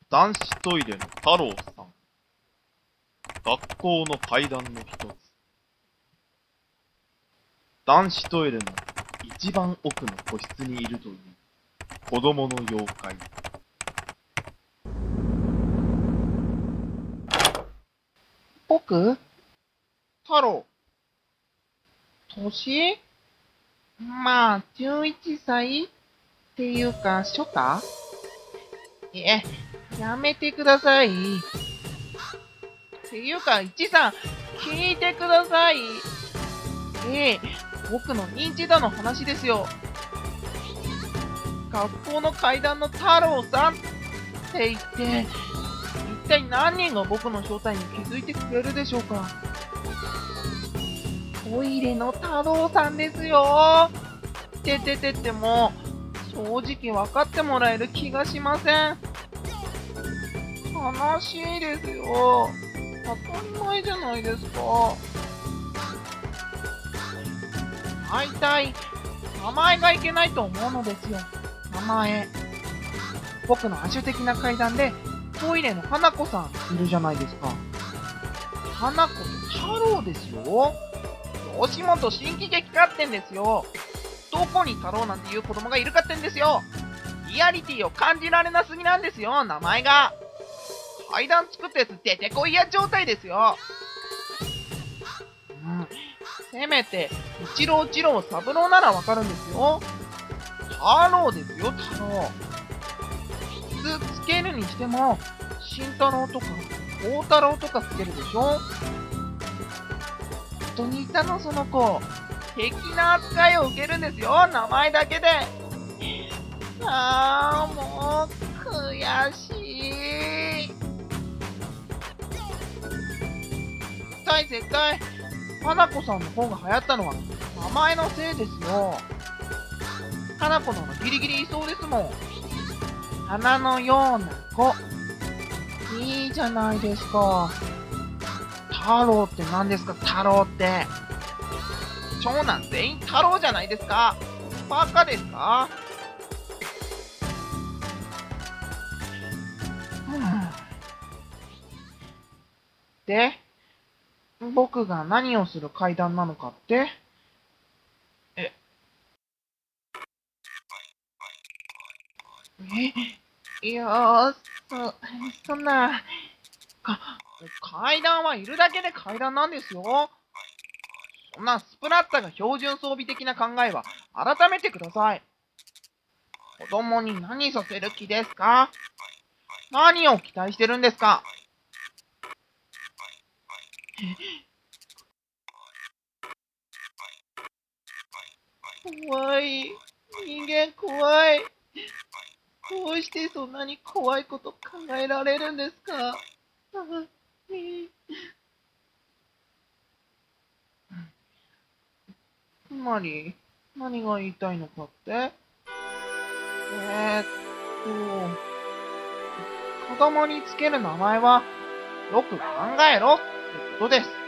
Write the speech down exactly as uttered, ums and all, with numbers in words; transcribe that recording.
男子トイレの太郎さん。学校の階段の一つ。男子トイレの一番奥の個室にいるという子供の妖怪。 僕太郎。 年まあ、じゅういちさいっていうか、初夏え、やめてください。っていうか、いちさん、聞いてください。ええ、僕の認知度の話ですよ。学校の階段の太郎さんって言って、一体何人が僕の正体に気づいてくれるでしょうか。トイレの太郎さんですよ。てててても、正直分かってもらえる気がしません。悲しいですよ。当たり前じゃないですか。大体、名前がいけないと思うのですよ。名前。僕の亜種的な階段で、トイレの花子さんいるじゃないですか。花子と太郎ですよ。吉本新喜劇かってんですよ。どこに太郎なんていう子供がいるかってんですよ。リアリティを感じられなすぎなんですよ、名前が。階段作ったやつ出てこいや状態ですよ。うん。せめて、一郎二郎三郎ならわかるんですよ。太郎ですよ、太郎。普通つけるにしても、慎太郎とか、大太郎とかつけるでしょ。本当にいたの、その子。敵な扱いを受けるんですよ、名前だけで。ああ、もう、悔しい。絶対絶対、花子さんの方が流行ったのは、名前のせいですよ。花子ならギリギリいそうですもん。花のような子。いいじゃないですか。太郎って何ですか、太郎って。長男全員太郎じゃないですか。バカですか？で、僕が何をする階段なのかって？え、え、いやー、そ、そんな、か、階段はいるだけで階段なんですよ。そんなスプラッタが標準装備的な考えは改めてください。子供に何させる気ですか？何を期待してるんですか？怖い。人間怖い。どうしてそんなに怖いこと考えられるんですか？つまり、何が言いたいのかって？えーっと、子供につける名前は、よく考えろってことです。